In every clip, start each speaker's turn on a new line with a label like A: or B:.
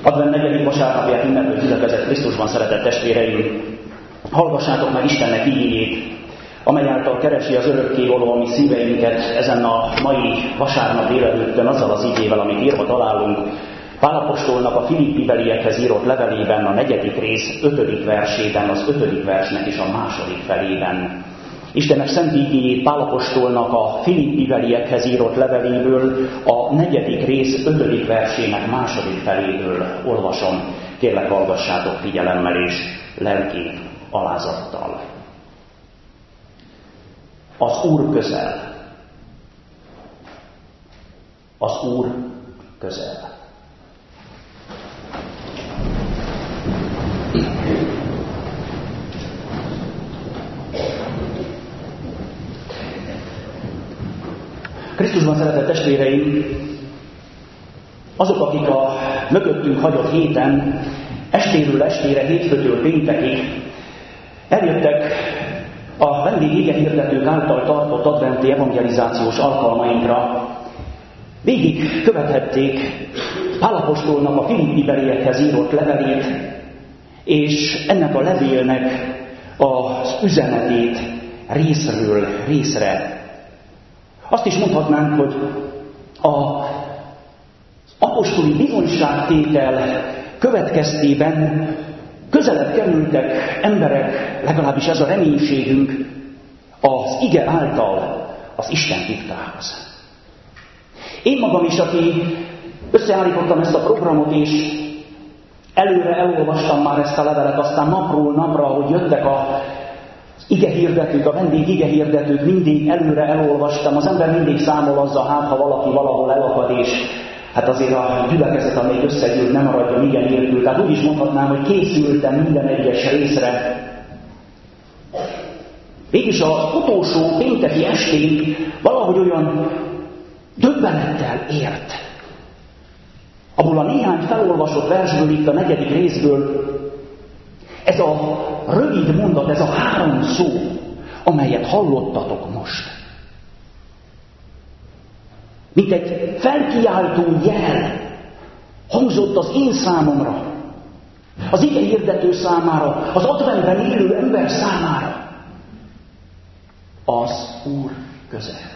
A: Advent 4. vasárnapját ünneplő gyülekezet Krisztusban, szeretett testvéreim, hallgassátok meg Istennek igéjét, amely által keresi az örökkévaló a mi szíveinket ezen a mai vasárnap délelőttön azzal az igével, amit írva találunk Pál apostolnak a Filippibeliekhez írott levelében, a 4. rész 5. versében, az 5. versnek is a 2. felében. Istennek szent igéjét Pál apostolnak a Filippibeliekhez írott leveléből, a 4. rész 5. versének 2. feléből olvasom. Kérlek, hallgassátok figyelemmel és lelki alázattal. Az Úr közel. Az Úr közel. Krisztusban, szeretett testvéreim, azok, akik a mögöttünk hagyott héten, estéről estére, hétfőtől péntekig eljöttek a vendégégehirdetők által tartott adventi evangelizációs alkalmainkra, végig követhették Pál apostolnak a Filippibeliekhez írott levelét, és ennek a levélnek az üzenetét részről részre. Azt is mondhatnánk, hogy az apostoli bizonyságtétel következtében közelebb kerültek emberek, legalábbis ez a reménységünk, az ige által az Isten titkához. Én magam is, aki összeállítottam ezt a programot, és előre elolvastam már ezt a levelet, aztán napról napra, hogy jöttek az igehirdetők, a vendég igehirdetők, mindig előre elolvastam. Az ember mindig számol azzal, ha valaki valahol elakad, és hát azért a gyülekezet, amelyik összegyűlt, nem maradjon igen nélkül. Tehát úgy is mondhatnám, hogy készültem minden egyes részre. Mégis az utolsó pénteki estén valahogy olyan döbbenettel ért. Abból a néhány felolvasott versből, itt a 4. részből, ez a rövid mondat, ez a 3 szó, amelyet hallottatok most. Mint egy felkiáltó jel hangzott az én számomra, az igehirdető számára, az adventben élő ember számára. Az Úr közel.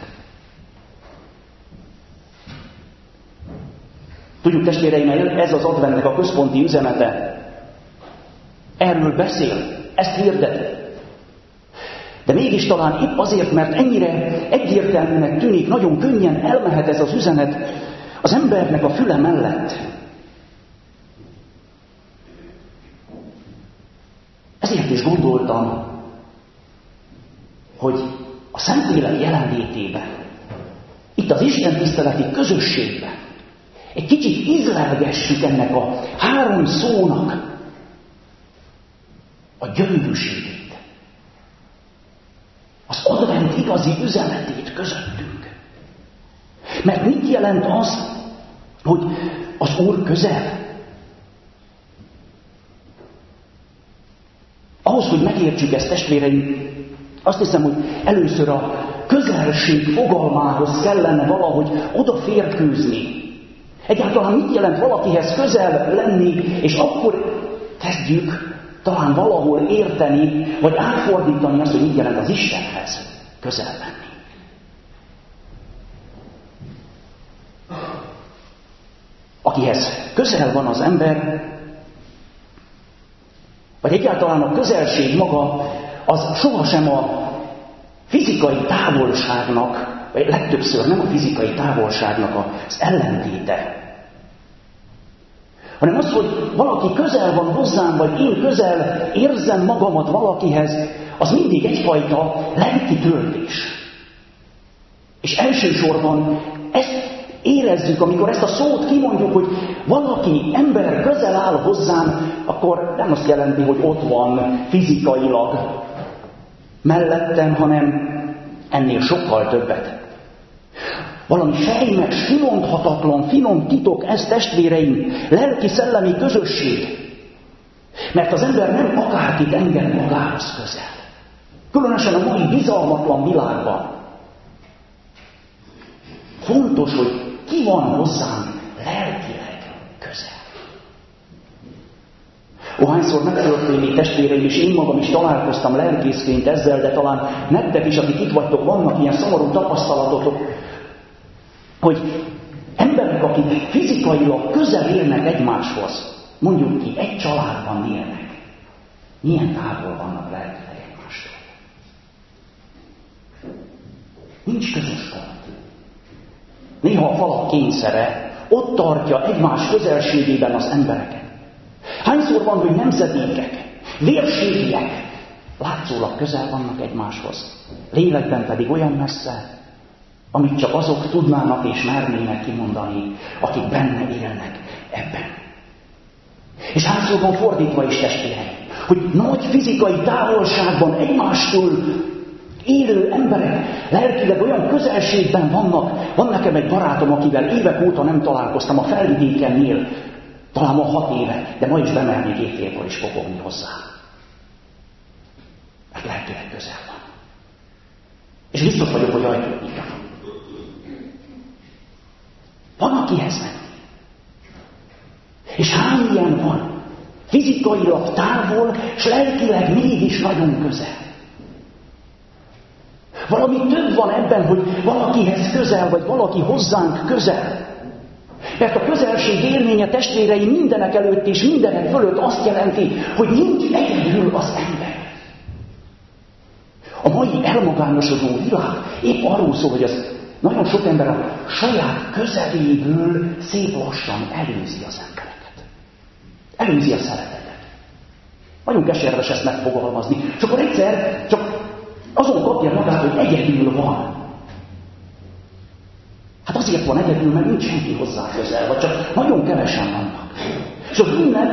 A: Tudjuk, testvéreim, ez az adventnek a központi üzenete. Erről beszél, ezt hirdeti. De mégis talán épp azért, mert ennyire egyértelműnek tűnik, nagyon könnyen elmehet ez az üzenet az embernek a füle mellett. Ezért is gondoltam, hogy a Szentlélek jelenlétében, itt az Isten tiszteleti közösségben egy kicsit ízlelgessük ennek a 3 szónak a gyönyörűségét, az advent igazi üzenetét közöttünk. Mert mit jelent az, hogy az Úr közel? Ahhoz, hogy megértsük ezt, testvéreim, azt hiszem, hogy először a közelség fogalmához kellene valahogy odaférkőzni. Egyáltalán mit jelent valakihez közel lenni, és akkor kezdjük talán valahol érteni, vagy átfordítani azt, hogy mit jelent az Istenhez közel lenni. Akihez közel van az ember, vagy egyáltalán a közelség maga, az sohasem a fizikai távolságnak, vagy legtöbbször nem a fizikai távolságnak az ellentéte, hanem az, hogy valaki közel van hozzám, vagy én közel érzem magamat valakihez, az mindig egyfajta lelki töltés. És elsősorban ezt érezzük, amikor ezt a szót kimondjuk, hogy valaki, ember közel áll hozzám, akkor nem azt jelenti, hogy ott van fizikailag mellettem, hanem ennél sokkal többet. Valami sejmes, kimondhatatlan, finom titok ez, testvéreim, lelki-szellemi közösség. Mert az ember nem akárkit enged magához közel. Különösen a mai bizalmatlan világban. Fontos, hogy ki van hozzám lelkileg közel. Hányszor megtörténik, testvéreim, és én magam is találkoztam lelkészként ezzel, de talán nektek is, akik itt vagytok, vannak ilyen szomorú tapasztalatotok, hogy emberek, akik fizikailag közel élnek egymáshoz, mondjuk ki, egy családban élnek, milyen távol vannak lelkileg egymástól. Nincs közös pont. Néha a falak kényszere ott tartja egymás közelségében az embereket. Hányszor van, hogy nemzedékek, vérségiek látszólag közel vannak egymáshoz, lélekben pedig olyan messze, amit csak azok tudnának és mernének kimondani, akik benne élnek ebben. És hányszor van fordítva is, testvéreim, hogy nagy fizikai távolságban egymástól élő emberek lelkileg olyan közelségben vannak. Van nekem egy barátom, akivel évek óta nem találkoztam a Felvidékennél, talán ma 6 éve, de ma is bemernék éjfélkor is kopogni hozzá. Mert lelkileg közel van. És biztos vagyok, hogy ajtót nyitva. Van, akihez menni. És hány ilyen van? Fizikailag távol, és lelkileg mégis nagyon közel. Valami több van ebben, hogy valakihez közel, vagy valaki hozzánk közel. Mert a közelség élménye, testvéreim, mindenek előtt és mindenek fölött azt jelenti, hogy nincs egyedül az ember. A mai elmagányosodó világ épp arról szól, hogy az nagyon sok ember a saját közeléből szép lassan előzi az embereket. Előzi a szeretetet. Nagyon keserves ezt megfogalmazni. És akkor egyszer csak azon kapja magát, hogy egyedül van. Hát azért van egyedül, mert nincs senki hozzá közel, vagy csak nagyon kevesen vannak. És az ünnep,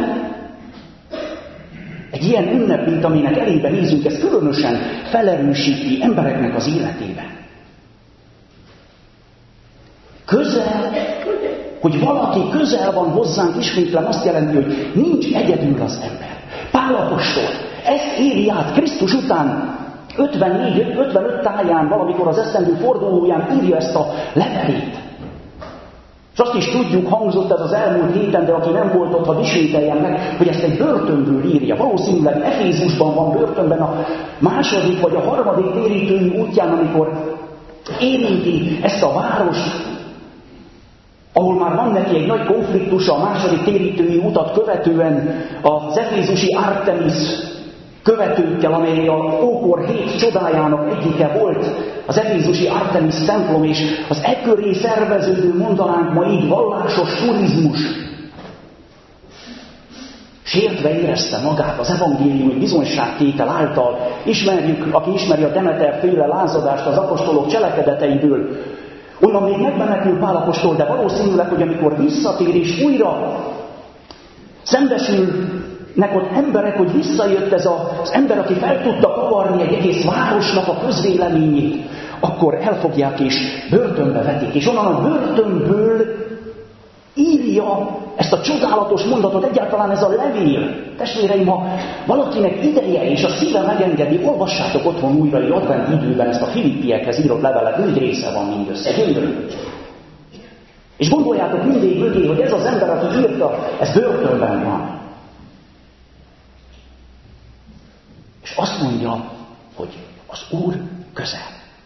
A: egy ilyen ünnep, mint aminek elébe nézünk, ez különösen felerősíti embereknek az életében. Közel, hogy valaki közel van hozzánk, ismétlem azt jelenti, hogy nincs egyedül az ember. Pál apostol ezt éli át Krisztus után 54-55 táján, valamikor az esztendő fordulóján írja ezt a levelét. És azt is tudjuk, hangzott ez az elmúlt héten, de aki nem volt ott, ha ismételjen meg, hogy ezt egy börtönből írja. Valószínűleg Efézusban van börtönben a második vagy a harmadik térítői útján, amikor érinti ezt a várost, ahol már van neki egy nagy konfliktusa a második térítői utat követően az efézusi Artemis követőkkel, amely a ókor 7 csodájának egyike volt, az efézusi Artemis templom, és az ekköré szerveződő, mondanánk ma így, vallásos turizmus sértve érezte magát az evangéliumi bizonyságtétel által. Ismerjük, aki ismeri a Demeter-féle lázadást az apostolok cselekedeteiből, onnan még megmenekül Pál apostol, de valószínűleg, hogy amikor visszatér és újra szembesülnek ott emberek, hogy visszajött ez az ember, aki fel tudta kavarni egy egész városnak a közvéleményét, akkor elfogják és börtönbe vetik. És onnan a börtönből írja ezt a csodálatos mondatot, egyáltalán ez a levél. Testvéreim, ha valakinek ideje és a szíve megengedi, olvassátok otthon újra egy advent időben ezt a Filippiekhez írott levelet, 4 része van mindössze, gyönyörű. És gondoljátok mindig mögé, hogy ez az ember, aki írta, ez börtönben van. És azt mondja, hogy az Úr közel.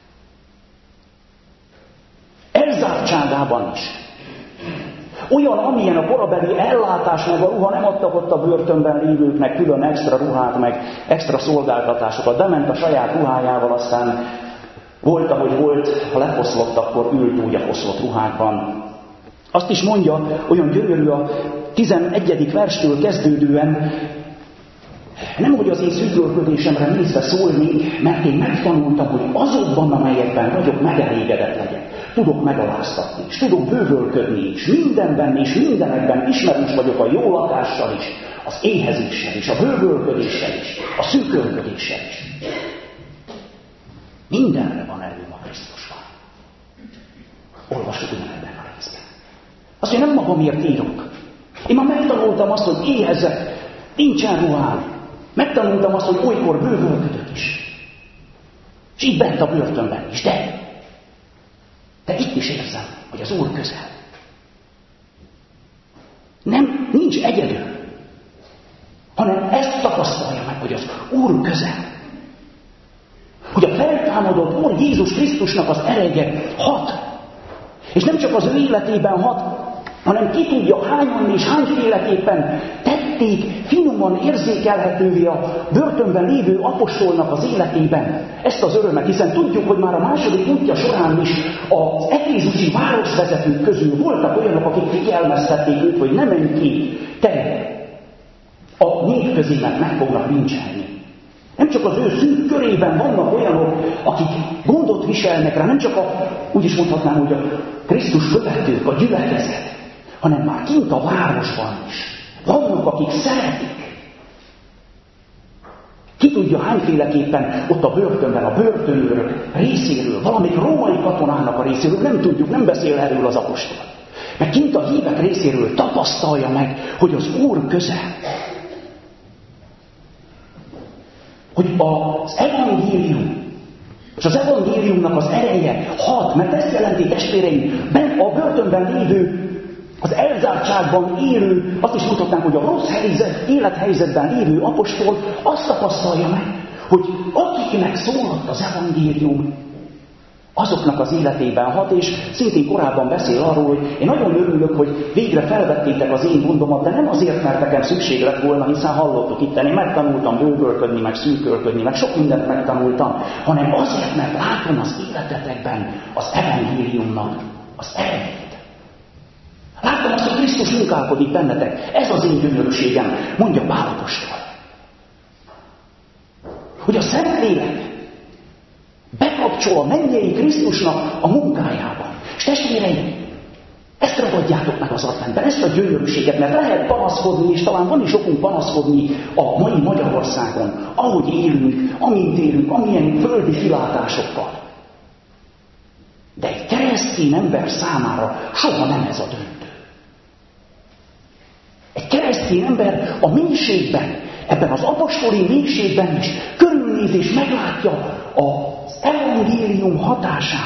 A: Elzártságában is. Olyan, amilyen a korabeli ellátás meg a ruha, nem adtak ott a börtönben lévőknek külön extra ruhát, meg extra szolgáltatásokat. Bement a saját ruhájával, aztán volt, ahogy volt, ha lefoszlott, akkor ült úgy a foszlott ruhákban. Azt is mondja, olyan gyönyörű a 11. verstől kezdődően, nem, hogy az én szűkölködésemre nézve szólnék, mert én megtanultam, hogy azokban, amelyekben vagyok, megelégedett legyek. Tudok megaláztatni, és tudok bővölködni is. Mindenben és mindenekben ismerős vagyok a jó lakással is, az éhezéssel is, a bővölködéssel is, a szűkölködéssel is. Mindenre van erőm a Krisztusban. Olvassuk ugyanebben a részben. Azt, hogy nem magamért írok. Én már megtanultam azt, hogy éhezek, nincsen ruhám. Megtanultam azt, hogy olykor bővölködök is. És itt bent a börtönben is, de itt is érzem, hogy az Úr közel. Nincs egyedül. hanem ezt tapasztalja meg, hogy az Úr közel. Hogy a feltámadott Úr Jézus Krisztusnak az ereje hat. És nem csak az ő életében hat, hanem ki tudja hányan és hányféleképpen tették finoman érzékelhetővé a börtönben lévő apostolnak az életében ezt az örömet, hiszen tudjuk, hogy már a második útja során is az efézusi városvezetők közül voltak olyanok, akik figyelmeztették őt, hogy ne menj ki, te a nép közé, mert meg fognak lincselni. Nem csak az ő szűk körében vannak olyanok, akik gondot viselnek rá, nem csak úgy is mondhatnám, hogy a Krisztus követők, a gyülekezet, hanem már kint a városban is. Vannak, akik szeretik. Ki tudja hányféleképpen ott a börtönben, a börtönőrök részéről, valamelyik római katonának a részéről, nem tudjuk, nem beszél erről az apostol. Mert kint a hívek részéről tapasztalja meg, hogy az Úr közel. Hogy az evangélium, és az evangéliumnak az ereje hat, mert ezt jelenti, testvéreim, a börtönben lévő, az elzártságban élő, azt is mondhatnánk, hogy a rossz élethelyzetben lévő apostol azt tapasztalja meg, hogy akiknek szólott az evangélium, azoknak az életében hat, és szintén korábban beszél arról, hogy én nagyon örülök, hogy végre felvettétek az én gondomat, de nem azért, mert nekem szükség lett volna, hiszen hallottuk itt, én megtanultam bővölködni, meg szűkölködni, meg sok mindent megtanultam, hanem azért, mert látom az életetekben az evangéliumnak az erejét. Látom azt, hogy Krisztus munkálkodik bennetek. Ez az én gyönyörűségem, mondja Pál apostol. Hogy a Szentlélek bekapcsol a mennyei Krisztusnak a munkájában. És testvéreim, ezt ragadjátok meg az adventben, ezt a gyönyörűséget, mert lehet panaszkodni, és talán van is okunk panaszkodni a mai Magyarországon, ahogy élünk, amint élünk, amilyen földi kilátásokkal. De egy keresztény ember számára soha nem ez a döntő. Egy keresztény ember a mélységben, ebben az apostoli mélységben is körülnéz és meglátja az evangélium hatását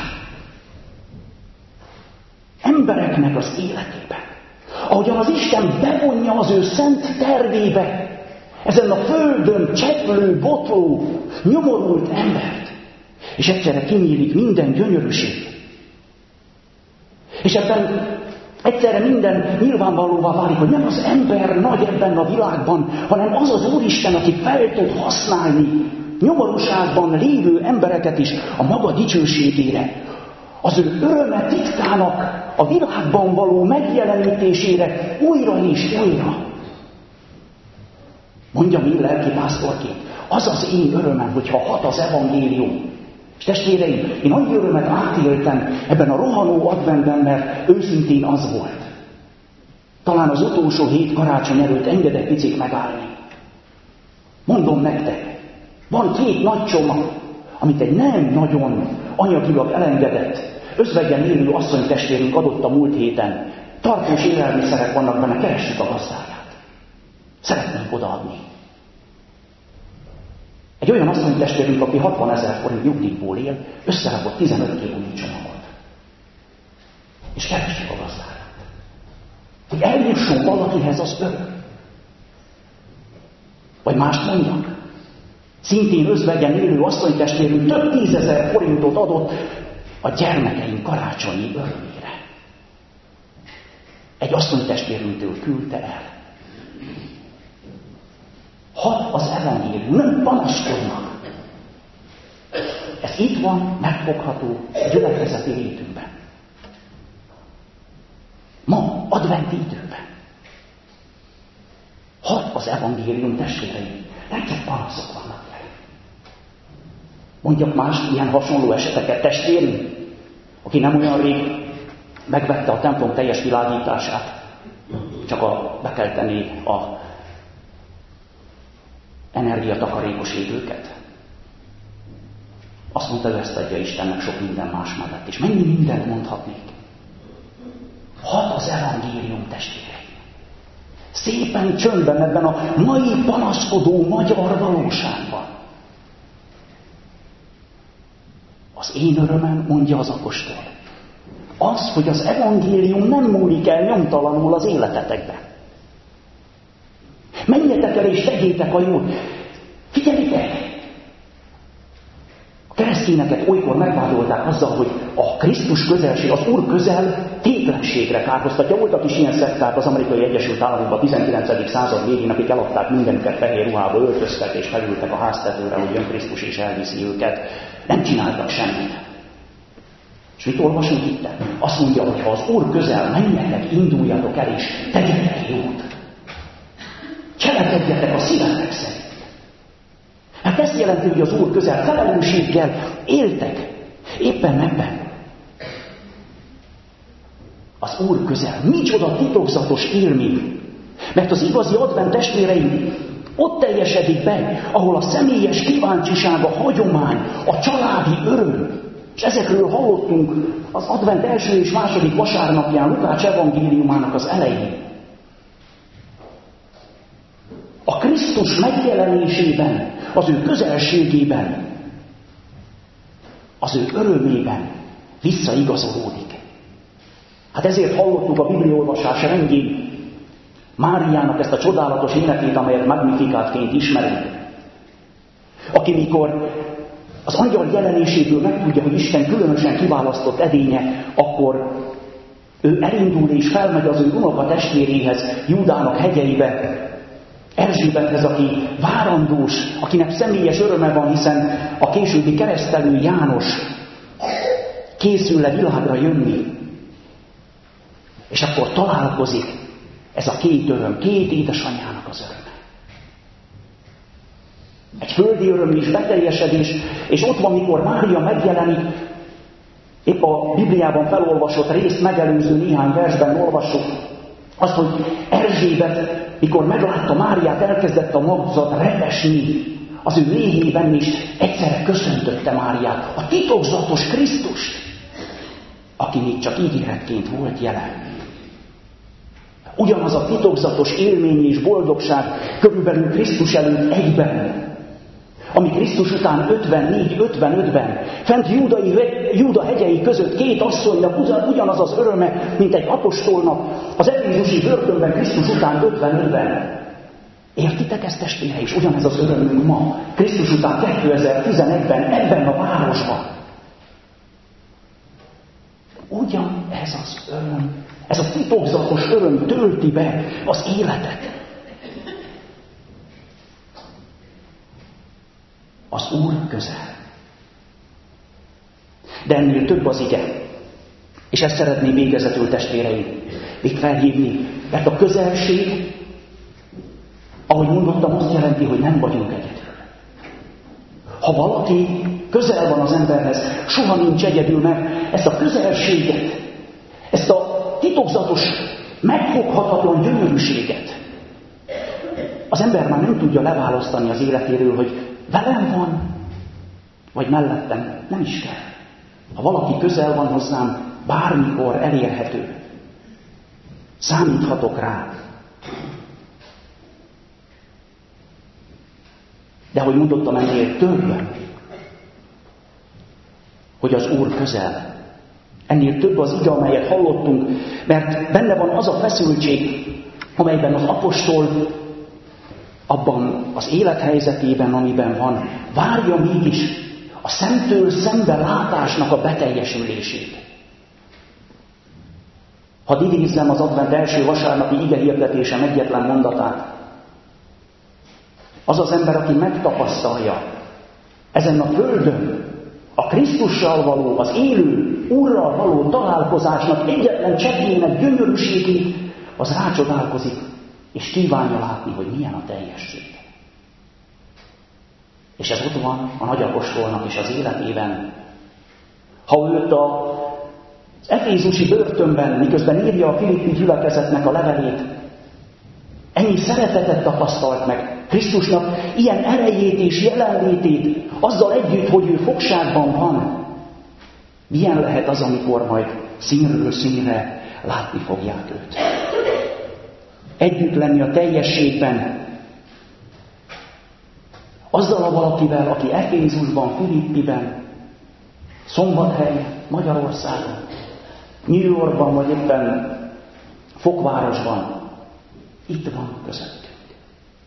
A: embereknek az életében. Ahogyan az Isten bevonja az ő szent tervébe ezen a földön cseplő, botló, nyomorult embert, és egyszerre kinyílik minden gyönyörűség. És ebben egyszerre minden nyilvánvalóvá válik, hogy nem az ember nagy ebben a világban, hanem az az Úristen, aki fel tud használni nyomorúságban lévő embereket is a maga dicsőségére, az ő öröme titkának a világban való megjelenítésére újra és újra. Mondjam én lelkipásztorként, az az én örömem, hogyha hat az evangélium. És testvéreim, én annyi örömet átéltem ebben a rohanó adventben, mert őszintén az volt. Talán az utolsó hét karácsony előtt engedek picit megállni. Mondom nektek, van 2 nagy csomag, amit egy nem nagyon anyagilag elengedett, özvegyen élő asszonytestvérünk adott a múlt héten. Tartós élelmiszerek vannak benne, keressük a gazdáját. Szeretnénk odaadni. Egy olyan asszonytestvérünk, aki 60 000 forint nyugdíjból él, összerakott 15 kilónyi csomagot. És keressük a gazdáját. Hogy eljusson valakihez az örök. Vagy mást mondjak. Szintén özvegyen élő asszonytestvérünk több 10 000 forintot adott a gyermekeink karácsonyi örömére. Egy asszonytestvérünktől küldte el. Hat az evangélium, nem panaszkodnak. Ez itt van, megfogható a gyülekezeti létünkben. Ma, adventi időben. Hat az evangélium, testvéreim, nem csak panaszok vannak vele. Mondjak más ilyen hasonló eseteket, testvérünk, aki nem olyan rég megvette a templom teljes világítását, csak be kell tenni a energiatakarékos égőket. Azt mondta, hogy ezt adja Istennek sok minden más mellett. És mennyi mindent mondhatnék? Hat az evangélium, testvérei. Szépen csöndben ebben a mai panaszkodó magyar valóságban. Az én örömem, mondja az apostol, az, hogy az evangélium nem múlik el nyomtalanul az életetekben. Menjetek el és tegyétek a jót. Figyeljétek! A keresztényeket olykor megvádolták azzal, hogy a Krisztus közelség, az Úr közel tétlenségre kárhoztatja. Voltak is ilyen szekták az Amerikai Egyesült Államokban a 19. század végén, akik eladták mindenüket fehér ruhába, öltöztek és felültek a háztetőre, hogy jön Krisztus és elviszi őket. Nem csináltak semmit. És mit olvasunk itt? Azt mondja, hogy ha az Úr közel, menjetek, induljatok el és tegyetek jót. Cselekedjetek a szívetek szerint. Hát ezt jelenti, hogy az Úr közel felelősséggel éltek. Éppen ebben. Az Úr közel. Micsoda titokzatos élmény. Mert az igazi advent testvéreim ott teljesedik be, ahol a személyes kíváncsiság, a hagyomány, a családi öröm. És ezekről hallottunk az advent első és második vasárnapján, Lukács evangéliumának az elején. A Krisztus megjelenésében, az ő közelségében, az ő örömében visszaigazolódik. Hát ezért hallottuk a bibliaolvasás rendjén Máriának ezt a csodálatos énekét, amelyet Magnificátként ismerünk. Aki mikor az angyal jelenéséből megtudja, hogy Isten különösen kiválasztott edénye, akkor ő elindul és felmegy az ő unoka testvéréhez, Júdának hegyeibe, Erzsébethez, aki várandós, akinek személyes öröme van, hiszen a későbbi keresztelő János készül le világra jönni. És akkor találkozik ez a két öröm, két édesanyjának az öröme. Egy földi öröm és beteljesedés, és ott van, mikor Mária megjelenik, épp a Bibliában felolvasott részt megelőző néhány versben olvassuk, azt, hogy Erzsébet, mikor meglátta Máriát, elkezdett a magzat repesni az ő méhében, és egyszerre köszöntötte Máriát, a titokzatos Krisztust, aki még csak ígéretként volt jelen. Ugyanaz a titokzatos élmény és boldogság körülbelül Krisztus előtt egyben, ami Krisztus után 54-55-ben fent Júda hegyei között két asszonynak ugyanaz az öröme, mint egy apostolnak az efézusi börtönben Krisztus után 55-ben. Értitek ezt, testvére? És ugyanez az örömünk ma, Krisztus után 2011-ben, ebben a városban. Ugyanez az öröm, ez a titokzatos öröm tölti be az életet. Az Úr közel. De ennél több az ige. És ezt szeretném végezetül, testvéreim, még felhívni, mert a közelség, ahogy mondottam, azt jelenti, hogy nem vagyunk egyedül. Ha valaki közel van az emberhez, soha nincs egyedül, mert ezt a közelséget, ezt a titokzatos, megfoghatatlan gyönyörűséget az ember már nem tudja leválasztani az életéről, hogy velem van, vagy mellettem, nem is kell. Ha valaki közel van hozzám, bármikor elérhető. Számíthatok rá. De ahogy mondottam, ennél több, hogy az Úr közel. Ennél több az ige, amelyet hallottunk, mert benne van az a feszültség, amelyben az apostol abban az élethelyzetében, amiben van, várja mégis a szemtől szembe látásnak a beteljesülését. Hadd idézzem az advent első vasárnapi igehirdetése egyetlen mondatát. Az az ember, aki megtapasztalja ezen a földön a Krisztussal való, az élő Úrral való találkozásnak egyetlen cseppjének gyönyörűségét, az rácsodálkozik, és kívánja látni, hogy milyen a teljesség. És ez ott van a nagyapostolnak is az életében. Ha őt az efézusi börtönben, miközben írja a filippi gyülekezetnek a levelét, ennyi szeretetet tapasztalt meg Krisztusnak, ilyen erejét és jelenlétét, azzal együtt, hogy ő fogságban van. Milyen lehet az, amikor majd színről színre látni fogják őt? Együtt lenni a teljességben, azzal a valakivel, aki Efézusban, Filippiben, Szombathelyen, Magyarországon, New Yorkban, vagy éppen Fokvárosban, itt van közöttünk.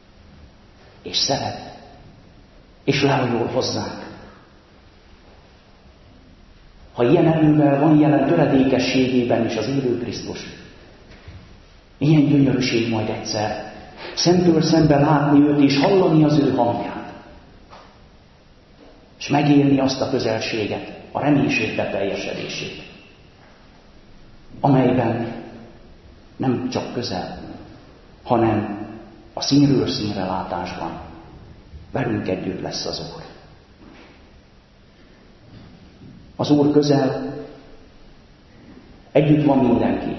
A: és szeret, és lehajol hozzánk. Ha ilyen erővel van jelen töredékességében is az élő Krisztus, ilyen gyönyörűség majd egyszer szemtől szembe látni őt és hallani az ő hangját, és megélni azt a közelséget, a reménység beteljesedését, amelyben nem csak közel, hanem a színről színre látásban velünk együtt lesz az Úr. Az Úr közel, együtt van mindenki.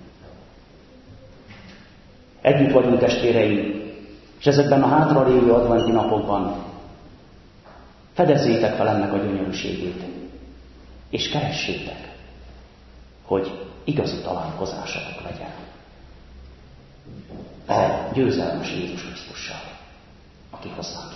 A: Együtt vagyunk, testvéreim, és ezekben a hátralévő adventi napokban fedezzétek fel ennek a gyönyörűségét, és keressétek, hogy igazi találkozásatok legyen a győzelmes Jézus Krisztussal, aki hozzánk